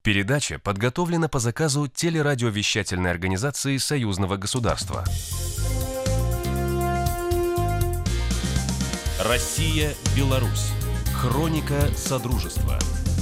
Передача подготовлена по заказу телерадиовещательной организации Союзного государства. Россия-Беларусь. Хроника Содружества.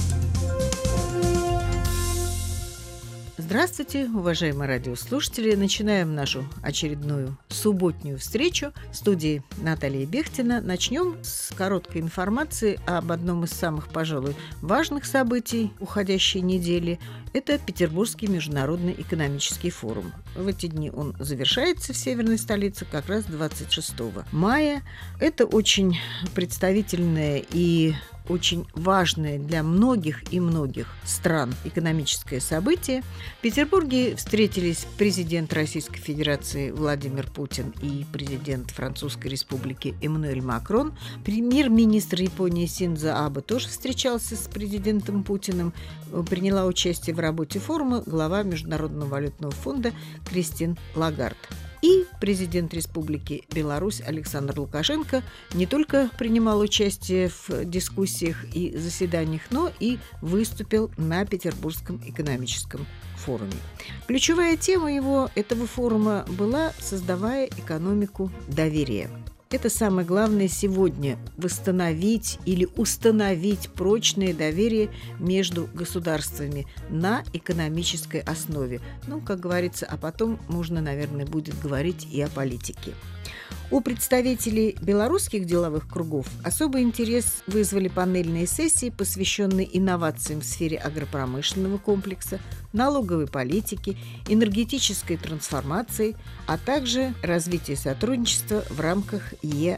Здравствуйте, уважаемые радиослушатели! Начинаем нашу очередную субботнюю встречу. В студии Наталья Бехтина. Начнем с короткой информации об одном из самых, пожалуй, важных событий уходящей недели. Это Петербургский международный экономический форум. В эти дни он завершается в северной столице как раз 26 мая. Это очень представительное и очень важное для многих и многих стран экономическое событие. В Петербурге встретились президент Российской Федерации Владимир Путин и президент Французской Республики Эммануэль Макрон. Премьер-министр Японии Синдзо Абе тоже встречался с президентом Путиным. Приняла участие в работе форума глава Международного валютного фонда Кристин Лагард. И президент Республики Беларусь Александр Лукашенко не только принимал участие в дискуссиях и заседаниях, но и выступил на Петербургском экономическом форуме. Ключевая тема этого форума была «Создавая экономику доверия». Это самое главное сегодня – восстановить или установить прочное доверие между государствами на экономической основе. Как говорится, а потом можно, наверное, будет говорить и о политике. У представителей белорусских деловых кругов особый интерес вызвали панельные сессии, посвященные инновациям в сфере агропромышленного комплекса, налоговой политики, энергетической трансформации, а также развитию сотрудничества в рамках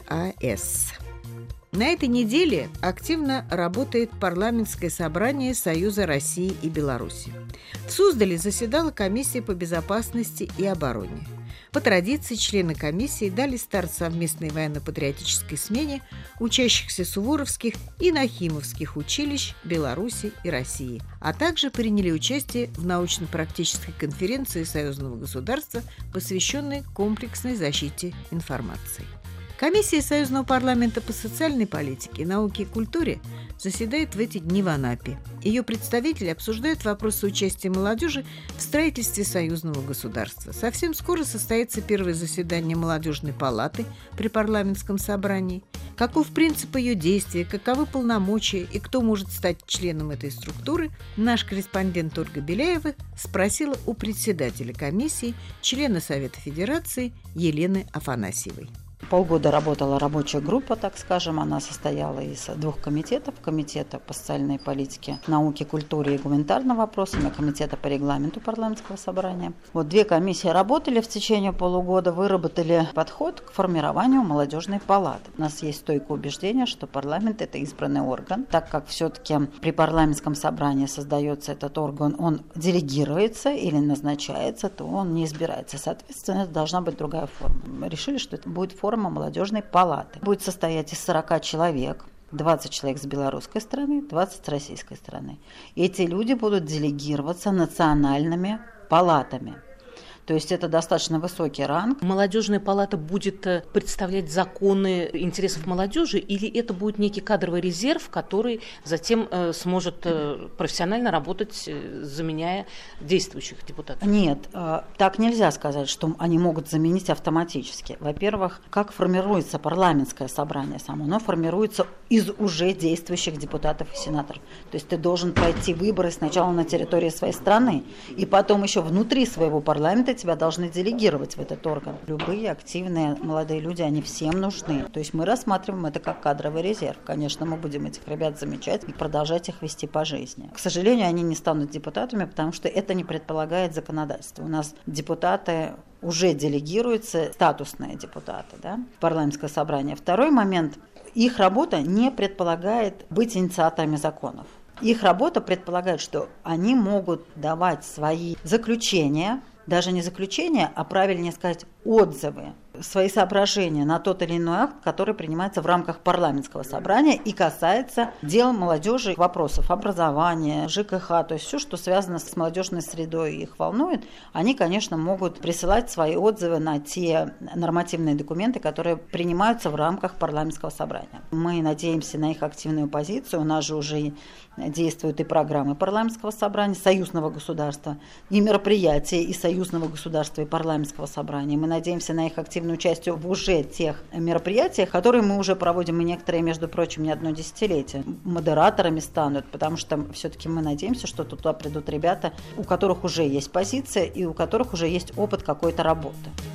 ЕАЭС. На этой неделе активно работает парламентское собрание Союза России и Беларуси. В Суздале заседала комиссия по безопасности и обороне. По традиции члены комиссии дали старт совместной военно-патриотической смене учащихся Суворовских и Нахимовских училищ Беларуси и России, а также приняли участие в научно-практической конференции Союзного государства, посвященной комплексной защите информации. Комиссия Союзного парламента по социальной политике, науке и культуре заседает в эти дни в Анапе. Ее представители обсуждают вопросы участия молодежи в строительстве союзного государства. Совсем скоро состоится первое заседание молодежной палаты при парламентском собрании. Каков принцип ее действия, каковы полномочия и кто может стать членом этой структуры, наш корреспондент Ольга Беляева спросила у председателя комиссии, члена Совета Федерации Елены Афанасьевой. Полгода работала рабочая группа, так скажем. Она состояла из двух комитетов. Комитета по социальной политике, науке, культуре и гуманитарным вопросам и комитета по регламенту парламентского собрания. Две комиссии работали в течение полугода, выработали подход к формированию молодежной палаты. У нас есть стойкое убеждение, что парламент – это избранный орган. Так как все-таки при парламентском собрании создается этот орган, он делегируется или назначается, то он не избирается. Соответственно, это должна быть другая форма. Мы решили, что это будет форма молодежной палаты. Будет состоять из 40 человек, 20 человек с белорусской стороны, 20 с российской стороны. Эти люди будут делегироваться национальными палатами. То есть это достаточно высокий ранг. Молодежная палата будет представлять законы интересов молодежи, или это будет некий кадровый резерв, который затем сможет профессионально работать, заменяя действующих депутатов? Нет, так нельзя сказать, что они могут заменить автоматически. Во-первых, как формируется парламентское собрание само? Оно формируется из уже действующих депутатов и сенаторов. То есть ты должен пройти выборы сначала на территории своей страны, и потом еще внутри своего парламента тебя должны делегировать в этот орган. Любые активные молодые люди, они всем нужны. То есть мы рассматриваем это как кадровый резерв. Конечно, мы будем этих ребят замечать и продолжать их вести по жизни. К сожалению, они не станут депутатами, потому что это не предполагает законодательство. У нас депутаты уже делегируются, статусные депутаты, в парламентское собрание. Второй момент. Их работа не предполагает быть инициаторами законов. Их работа предполагает, что они могут давать свои заключения, даже не заключения, а правильнее сказать отзывы свои соображения на тот или иной акт, который принимается в рамках парламентского собрания и касается дел молодежи, вопросов образования, ЖКХ, то есть все, что связано с молодежной средой и их волнует, они, конечно, могут присылать свои отзывы на те нормативные документы, которые принимаются в рамках парламентского собрания. Мы надеемся на их активную позицию. У нас же уже действуют и программы парламентского собрания, союзного государства, и мероприятия и союзного государства, и парламентского собрания. Мы надеемся на их активное участие в уже тех мероприятиях, которые мы уже проводим, и некоторые, между прочим, не одно десятилетие. Модераторами станут, потому что все-таки мы надеемся, что туда придут ребята, у которых уже есть позиция и у которых уже есть опыт какой-то работы.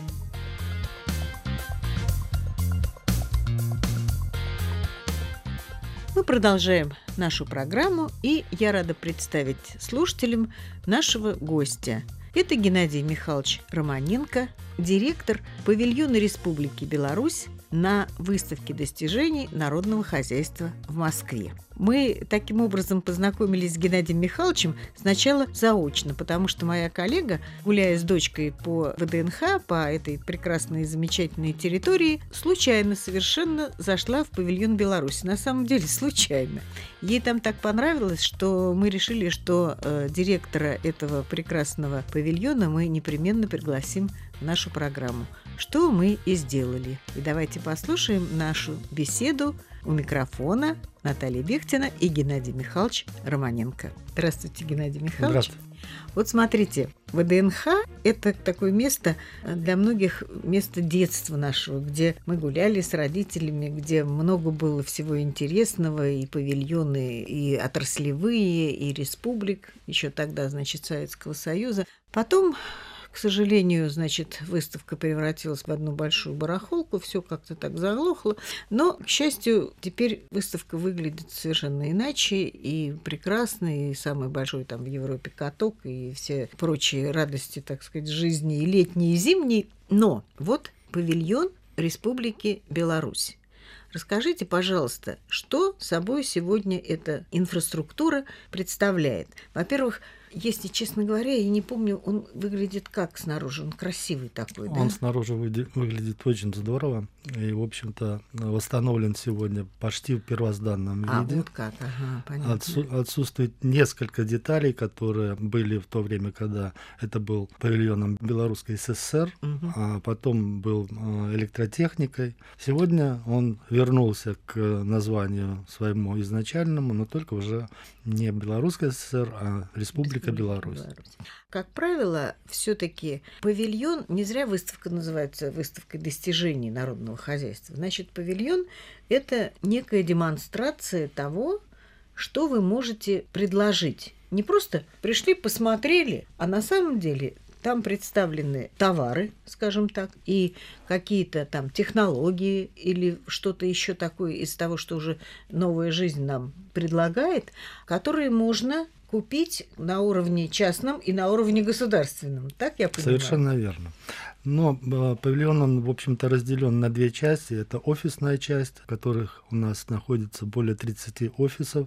Мы продолжаем нашу программу, и я рада представить слушателям нашего гостя. Это Геннадий Михайлович Романенко, директор павильона Республики Беларусь на выставке достижений народного хозяйства в Москве. Мы таким образом познакомились с Геннадием Михайловичем сначала заочно, потому что моя коллега, гуляя с дочкой по ВДНХ, по этой прекрасной и замечательной территории, случайно совершенно зашла в павильон Беларусь. На самом деле случайно. Ей там так понравилось, что мы решили, что директора этого прекрасного павильона мы непременно пригласим в нашу программу, что мы и сделали. И давайте послушаем нашу беседу. У микрофона Наталья Бехтина и Геннадий Михайлович Романенко. Здравствуйте, Геннадий Михайлович. Здравствуйте. Вот смотрите, ВДНХ – это такое место, для многих место детства нашего, где мы гуляли с родителями, где много было всего интересного, и павильоны, и отраслевые, и республик, еще тогда, значит, Советского Союза. Потом, к сожалению, значит, выставка превратилась в одну большую барахолку, все как-то так заглохло. Но, к счастью, теперь выставка выглядит совершенно иначе и прекрасно, и самый большой там в Европе каток, и все прочие радости, так сказать, жизни, и летние, и зимние. Но вот павильон Республики Беларусь. Расскажите, пожалуйста, что собой сегодня эта инфраструктура представляет? Во-первых, если честно говоря, я не помню, он выглядит как снаружи, он красивый такой, да? Он снаружи выглядит очень здорово и, в общем-то, восстановлен сегодня почти в первозданном виде. Вот как, ага, понятно. Отсутствует несколько деталей, которые были в то время, когда это был павильоном Белорусской ССР, а потом был электротехникой. Сегодня он вернулся к названию своему изначальному, но только уже не Белорусская ССР, а Республика Беларусь. Как правило, все-таки павильон, не зря выставка называется выставкой достижений народного хозяйства. Значит, павильон – это некая демонстрация того, что вы можете предложить. Не просто пришли, посмотрели, а на самом деле там представлены товары, скажем так, и какие-то там технологии или что-то еще такое из того, что уже новая жизнь нам предлагает, которые можно купить на уровне частном и на уровне государственном. Так я понимаю? Совершенно верно. Но павильон, он, в общем-то, разделен на две части. Это офисная часть, в которых у нас находится более 30 офисов,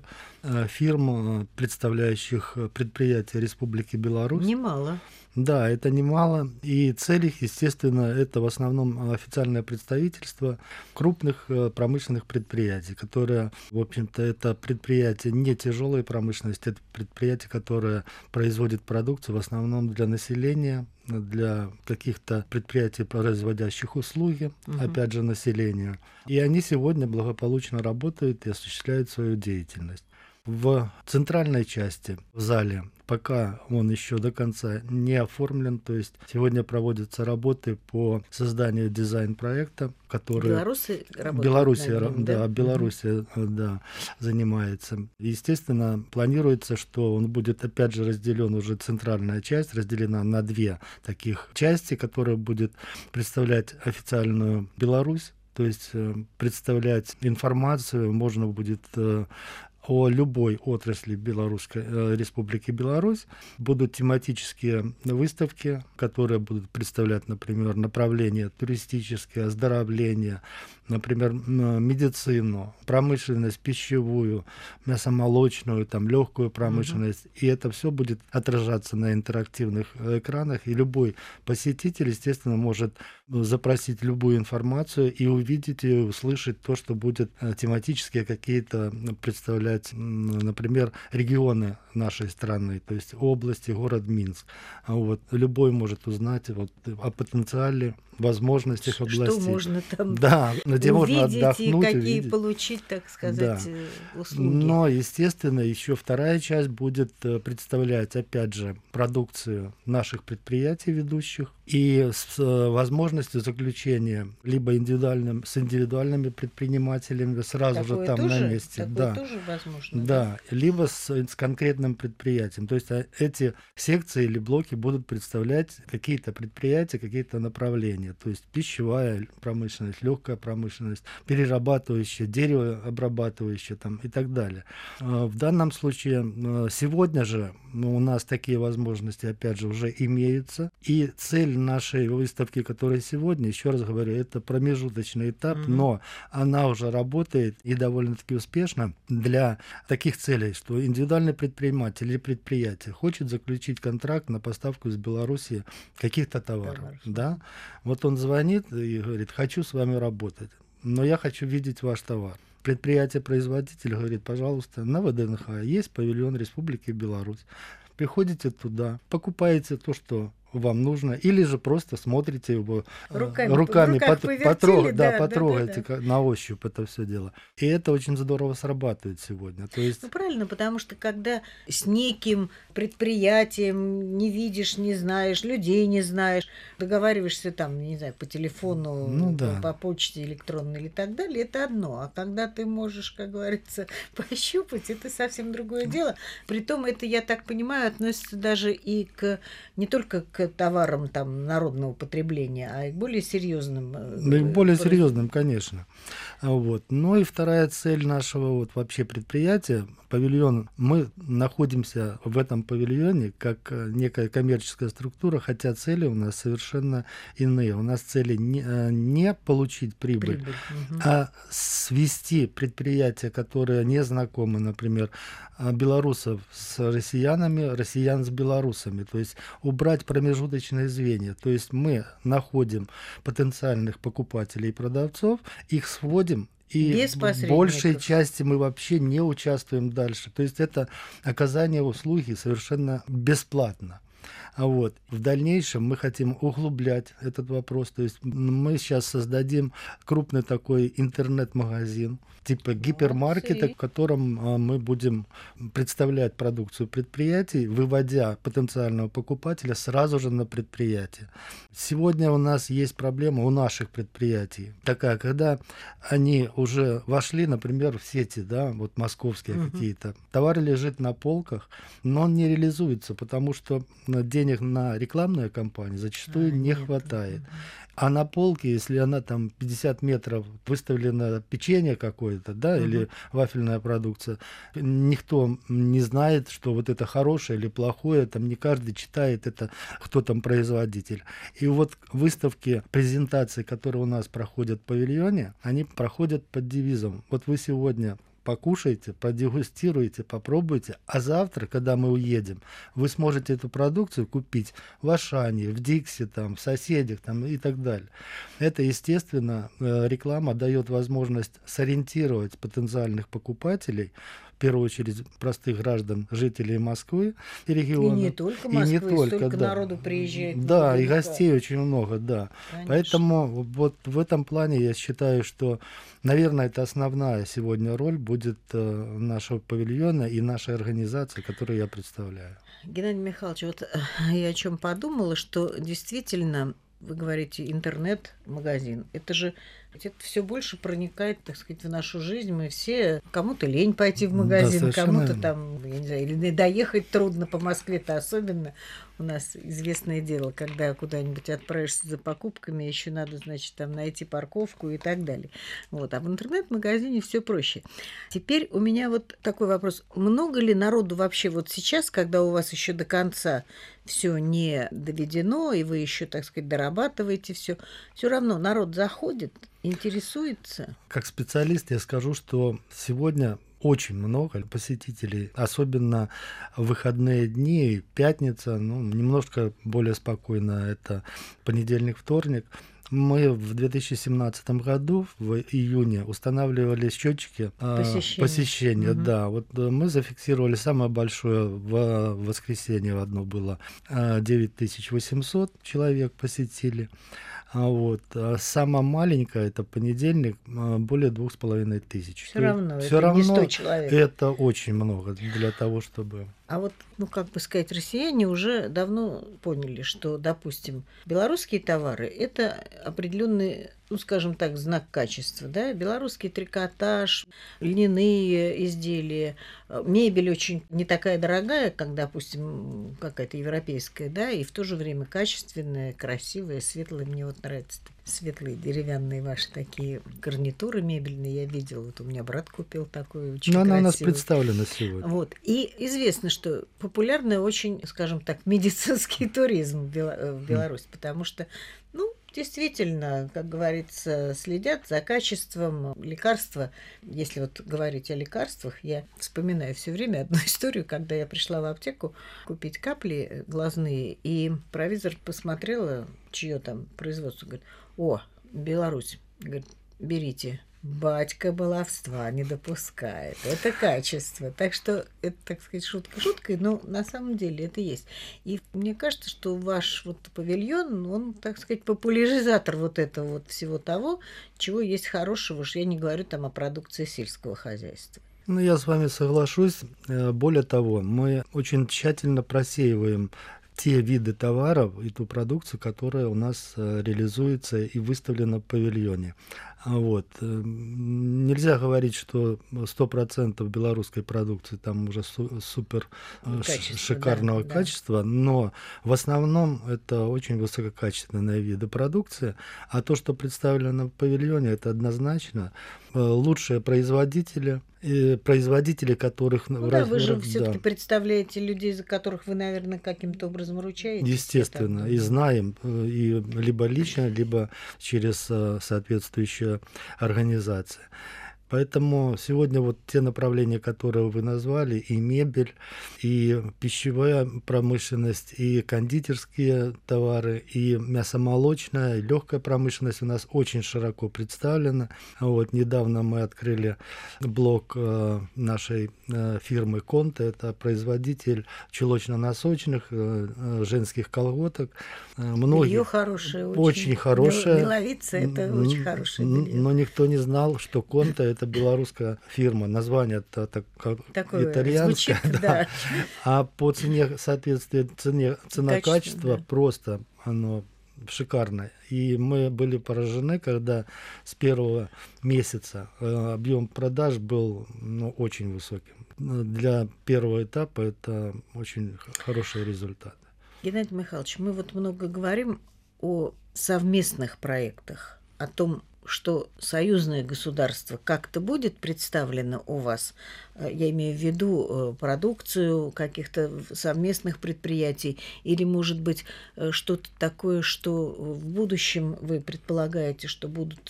фирм, представляющих предприятия Республики Беларусь. Немало. Да, это немало. И цель их, естественно, это в основном официальное представительство крупных промышленных предприятий, которые, в общем-то, это предприятия не тяжелой промышленности, это предприятия, которые производят продукцию в основном для населения, для каких-то предприятий, производящих услуги, опять же, населению. И они сегодня благополучно работают и осуществляют свою деятельность. В центральной части, в зале, пока он еще до конца не оформлен, то есть сегодня проводятся работы по созданию дизайн-проекта, который Белоруссия занимается. Естественно, планируется, что он будет опять же разделен, уже центральная часть разделена на две таких части, которая будет представлять официальную Беларусь, то есть представлять информацию можно будет о любой отрасли Республики Беларусь. Будут тематические выставки, которые будут представлять, например, направления туристические, оздоровление, например, медицину, промышленность пищевую, мясомолочную, там, легкую промышленность. И это все будет отражаться на интерактивных экранах. И любой посетитель, естественно, может запросить любую информацию и увидеть и услышать то, что будет тематические какие-то представлять, например, регионы нашей страны, то есть области, город Минск. Вот. Любой может узнать вот о потенциале, возможностях областей. Что можно там где можно увидеть отдохнуть, и какие увидеть. получить, так сказать, услуги. Но, естественно, еще вторая часть будет представлять, опять же, продукцию наших предприятий ведущих и с возможностью заключения либо с индивидуальными предпринимателями сразу Такое же там тоже, на месте. такое тоже возможно. Да, либо с конкретным предприятием. То есть эти секции или блоки будут представлять какие-то предприятия, какие-то направления. То есть пищевая промышленность, легкая промышленность, перерабатывающая, деревообрабатывающая там, и так далее. В данном случае сегодня же у нас такие возможности, опять же, уже имеются. И цель нашей выставки, которая сегодня, еще раз говорю, это промежуточный этап, но она уже работает и довольно-таки успешно для таких целей, что индивидуальный предприниматель или предприятие хочет заключить контракт на поставку из Беларуси каких-то товаров. Да? Вот он звонит и говорит: хочу с вами работать, но я хочу видеть ваш товар. Предприятие-производитель говорит: пожалуйста, на ВДНХ есть павильон Республики Беларусь. Приходите туда, покупаете то, что вам нужно, или же просто смотрите его руками потрогайте на ощупь это все дело. И это очень здорово срабатывает сегодня. То есть... правильно, потому что когда с неким предприятием не видишь, не знаешь, людей не знаешь, договариваешься там, не знаю, по телефону, по почте электронной или так далее, это одно. А когда ты можешь, как говорится, пощупать, это совсем другое дело. Притом это, я так понимаю, относится даже и к не только к товарам там народного потребления, а и к более серьезным. Более серьезным, конечно. Вот. Ну и вторая цель нашего вообще предприятия, павильон, мы находимся в этом павильоне как некая коммерческая структура, хотя цели у нас совершенно иные. У нас цели не получить прибыль, а свести предприятия, которые не знакомы, например, белорусов с россиянами, россиян с белорусами, то есть убрать промежуточные звенья. То есть мы находим потенциальных покупателей и продавцов, их сводим, и в большей части мы вообще не участвуем дальше. То есть это оказание услуги совершенно бесплатно. Вот. В дальнейшем мы хотим углублять этот вопрос. То есть мы сейчас создадим крупный такой интернет-магазин, типа гипермаркета, в котором мы будем представлять продукцию предприятий, выводя потенциального покупателя сразу же на предприятие. Сегодня у нас есть проблема у наших предприятий такая, когда они уже вошли, например, в сети, да, вот московские какие-то, товар лежит на полках, но он не реализуется, потому что денег на рекламные кампании зачастую не хватает. А на полке, если она там 50 метров выставлена печенье какое-то, да, или вафельная продукция, никто не знает, что вот это хорошее или плохое, там не каждый читает это, кто там производитель. И вот выставки, презентации, которые у нас проходят в павильоне, они проходят под девизом: вот вы сегодня покушайте, продегустируйте, попробуйте, а завтра, когда мы уедем, вы сможете эту продукцию купить в Ашане, в Дикси, там, в соседях там, и так далее. Это, естественно, реклама дает возможность сориентировать потенциальных покупателей, в первую очередь простых граждан, жителей Москвы и региона. И не только Москвы, столько народу приезжает. Да, и гостей очень много, да. Конечно. Поэтому вот в этом плане я считаю, что, наверное, это основная сегодня роль будет нашего павильона и нашей организации, которую я представляю. Геннадий Михайлович, вот я о чем подумала, что действительно, вы говорите, интернет-магазин, это же все больше проникает, так сказать, в нашу жизнь. Мы все, кому-то лень пойти в магазин, кому-то там, я не знаю, или доехать трудно по Москве-то особенно. У нас известное дело, когда куда-нибудь отправишься за покупками, еще надо, значит, там найти парковку и так далее. Вот. А в интернет-магазине все проще. Теперь у меня вот такой вопрос. Много ли народу вообще вот сейчас, когда у вас еще до конца все не доведено, и вы еще, так сказать, дорабатываете все равно народ заходит? интересуется? Как специалист я скажу, что сегодня очень много посетителей, особенно в выходные дни, пятница, немножко более спокойно, это понедельник, вторник. Мы в 2017 году, в июне, устанавливали счетчики посещения. Мгм. Да, вот мы зафиксировали самое большое в воскресенье одно было. 9800 человек посетили. А самое маленькое, это понедельник, более 2500. Все равно, Все это не 100 равно человек. это очень много для того, чтобы... А вот, как бы сказать, россияне уже давно поняли, что, допустим, белорусские товары – это определенный, скажем так, знак качества, да? Белорусский трикотаж, льняные изделия, мебель очень не такая дорогая, как, допустим, какая-то европейская, да, и в то же время качественная, красивая, светлая. Мне вот нравятся светлые деревянные ваши такие гарнитуры мебельные. Я видела, вот у меня брат купил такой очень Но она красивый. у нас представлена сегодня. Вот. И известно, что популярный очень, скажем так, медицинский туризм в Беларуси, потому что, действительно, как говорится, следят за качеством лекарства. Если вот говорить о лекарствах, я вспоминаю все время одну историю, когда я пришла в аптеку купить капли глазные, и провизор посмотрела, чье там производство, говорит: «О, Беларусь». Говорит: «Берите». Батька баловства не допускает. Это качество. Так что это, так сказать, шутка шуткой, но на самом деле это есть. И мне кажется, что ваш вот павильон, он, так сказать, популяризатор вот этого вот всего того, чего есть хорошего. Уж я не говорю там о продукции сельского хозяйства. Я с вами соглашусь. Более того, мы очень тщательно просеиваем те виды товаров и ту продукцию, которая у нас реализуется и выставлена в павильоне. Нельзя говорить, что 100% белорусской продукции там уже супер шикарного качества, но в основном это очень высококачественные виды продукции, а то, что представлено в павильоне, это однозначно лучшие производители, которых... Вы же все-таки представляете людей, за которых вы, наверное, каким-то образом ручаетесь. Естественно, и знаем, и либо лично, либо через соответствующие организации. Поэтому сегодня вот те направления, которые вы назвали, и мебель, и пищевая промышленность, и кондитерские товары, и мясомолочная, и легкая промышленность у нас очень широко представлена. Недавно мы открыли блок нашей фирмы «Конта». Это производитель чулочно-носочных, женских колготок. Белье хорошее. Очень хорошее. Меловица – это очень хорошее белье. Но никто не знал, что «Конта» — это белорусская фирма. Название-то такое итальянское. Звучит, да. А по цене, соответственно, цена-качество просто оно шикарное. И мы были поражены, когда с первого месяца объем продаж был очень высоким. Для первого этапа это очень хороший результат. Геннадий Михайлович, мы вот много говорим о совместных проектах, о том, что союзное государство как-то будет представлено у вас, я имею в виду продукцию каких-то совместных предприятий, или, может быть, что-то такое, что в будущем вы предполагаете, что будут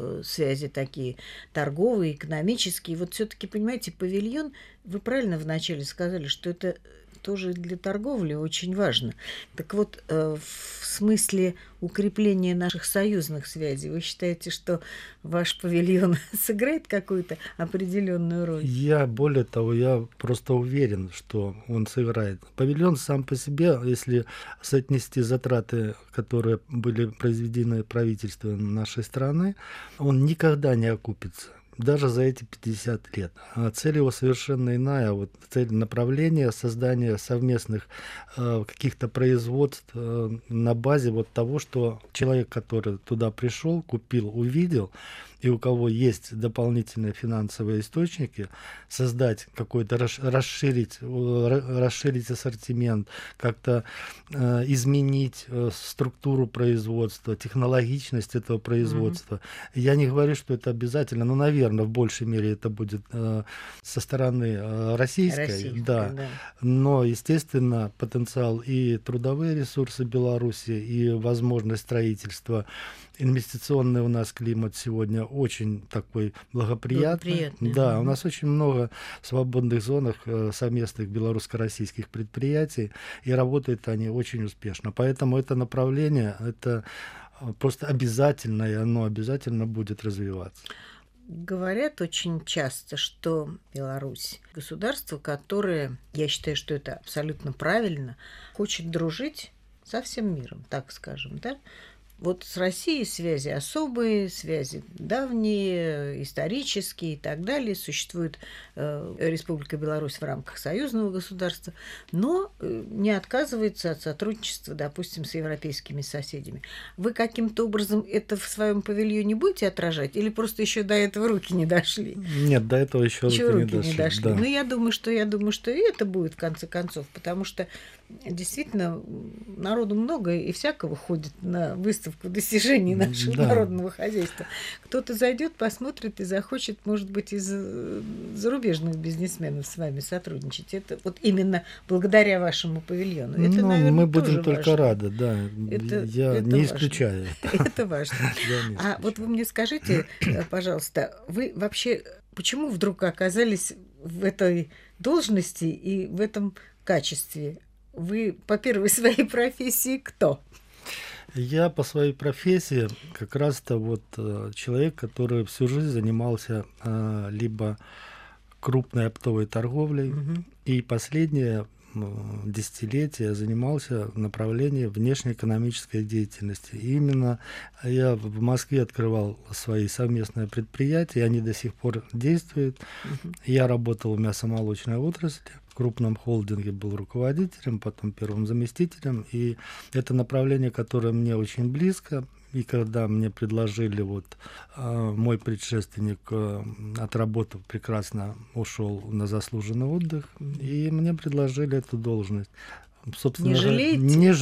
связи такие торговые, экономические. Вот все-таки, понимаете, павильон, вы правильно вначале сказали, что это тоже для торговли очень важно. Так вот, в смысле укрепления наших союзных связей, вы считаете, что ваш павильон сыграет какую-то определенную роль? Более того, я просто уверен, что он сыграет. Павильон сам по себе, если соотнести затраты, которые были произведены правительством нашей страны, он никогда не окупится. Даже за эти 50 лет. А цель его совершенно иная. Цель направления создания совместных каких-то производств на базе того, что человек, который туда пришел, купил, увидел, и у кого есть дополнительные финансовые источники, создать какой-то, расширить ассортимент, как-то изменить структуру производства, технологичность этого производства. Я не говорю, что это обязательно, но, наверное, в большей мере это будет со стороны российской, да. Но, естественно, потенциал и трудовые ресурсы Беларуси, и возможность строительства инвестиционный у нас климат сегодня очень такой благоприятный. Да, у нас очень много свободных зон совместных белорусско-российских предприятий, и работают они очень успешно. Поэтому это направление, это просто обязательно, и оно обязательно будет развиваться. Говорят очень часто, что Беларусь – государство, которое, я считаю, что это абсолютно правильно, хочет дружить со всем миром, так скажем, да? Вот с Россией связи особые, связи давние, исторические и так далее. Существует Республика Беларусь в рамках союзного государства, но не отказывается от сотрудничества, допустим, с европейскими соседями. Вы каким-то образом это в своем павильоне будете отражать или просто еще до этого руки не дошли? Нет, до этого еще руки не дошли. Да. Но я думаю, что и это будет в конце концов, потому что действительно народу много и всякого ходит на выставку достижений нашего народного хозяйства. Кто-то зайдет, посмотрит и захочет, может быть, из зарубежных бизнесменов с вами сотрудничать. Это вот именно благодаря вашему павильону. Это, наверное, мы будем только важно. Рады, да. Я не исключаю. Это важно. А вот вы мне скажите, пожалуйста, вы вообще почему вдруг оказались в этой должности и в этом качестве? Вы по первой своей профессии кто? Я по своей профессии как раз-то вот человек, который всю жизнь занимался либо крупной оптовой торговлей, и последние десятилетия занимался направлением внешнеэкономической деятельности. И именно я в Москве открывал свои совместные предприятия, они до сих пор действуют. Я работал в мясомолочной отрасли. В крупном холдинге был руководителем, потом первым заместителем. И это направление, которое мне очень близко. И когда мне предложили, мой предшественник, отработав прекрасно, ушел на заслуженный отдых, и мне предложили эту должность. Собственно, не жалеете?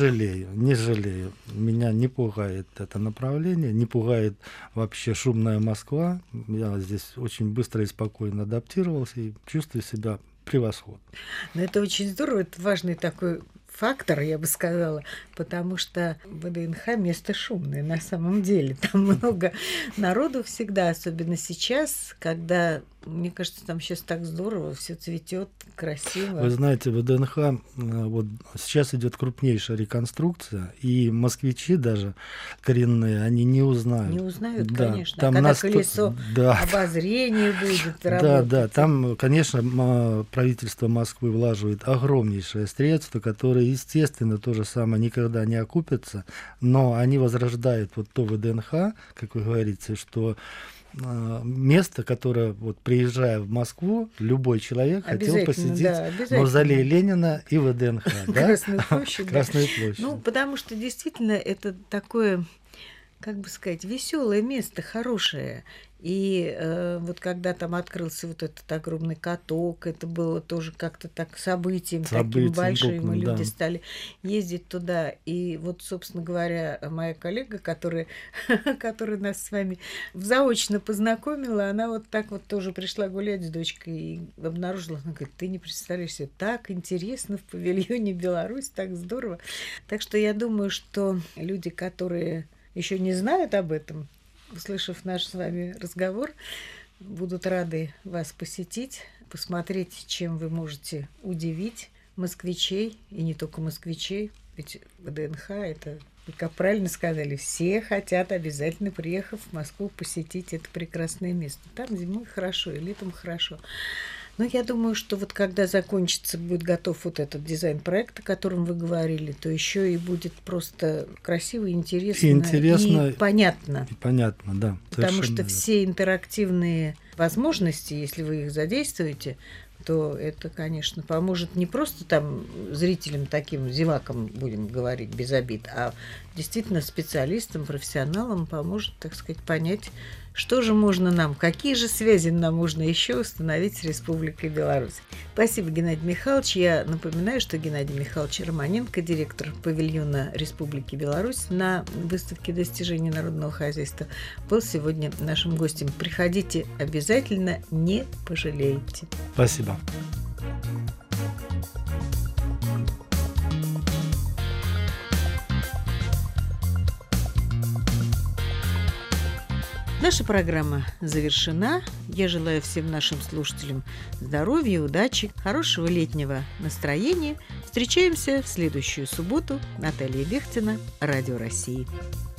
Не жалею. Меня не пугает это направление, не пугает вообще шумная Москва. Я здесь очень быстро и спокойно адаптировался и чувствую себя превосходно. Но это очень здорово, это важный такой фактор, я бы сказала, потому что ВДНХ место шумное на самом деле. Там много народу всегда, особенно сейчас, когда, мне кажется, там сейчас так здорово, все цветет, красиво. Вы знаете, ВДНХ, вот сейчас идет крупнейшая реконструкция, и москвичи даже коренные, они не узнают. Не узнают, конечно. Там когда колесо обозрения будет работать. Да, там, конечно, правительство Москвы влаживает огромнейшие средства, которые, естественно, то же самое никогда не окупятся, но они возрождают вот то ВДНХ, как вы говорите, что место, которое, приезжая в Москву, любой человек хотел посетить мавзолей Ленина и ВДНХ. Красную площадь. Красную площадь. Ну, потому что действительно это такое, как бы сказать, веселое место, хорошее. И вот когда там открылся вот этот огромный каток, это было тоже как-то так событием таким большим, и люди стали ездить туда. И вот, собственно говоря, моя коллега, которая нас с вами заочно познакомила, она вот так вот тоже пришла гулять с дочкой и обнаружила, она говорит, ты не представляешь себе, так интересно в павильоне Беларусь, так здорово. Так что я думаю, что люди, которые еще не знают об этом, услышав наш с вами разговор, будут рады вас посетить, посмотреть, чем вы можете удивить москвичей, и не только москвичей, ведь ВДНХ – это, как правильно сказали, все хотят обязательно, приехав в Москву, посетить это прекрасное место. Там зимой хорошо, и летом хорошо. Но я думаю, что вот когда закончится, будет готов вот этот дизайн-проект, о котором вы говорили, то еще и будет просто красиво, интересно и понятно. И понятно, да. Потому что все интерактивные возможности, если вы их задействуете, то это, конечно, поможет не просто там зрителям, таким зевакам, будем говорить, без обид, а действительно специалистам, профессионалам поможет, так сказать, понять, что же можно нам, какие же связи нам можно еще установить с Республикой Беларусь. Спасибо, Геннадий Михайлович. Я напоминаю, что Геннадий Михайлович Романенко, директор павильона Республики Беларусь на выставке достижений народного хозяйства, был сегодня нашим гостем. Приходите обязательно, не пожалеете. Спасибо. Наша программа завершена. Я желаю всем нашим слушателям здоровья, удачи, хорошего летнего настроения. Встречаемся в следующую субботу. Наталья Бехтина, Радио России.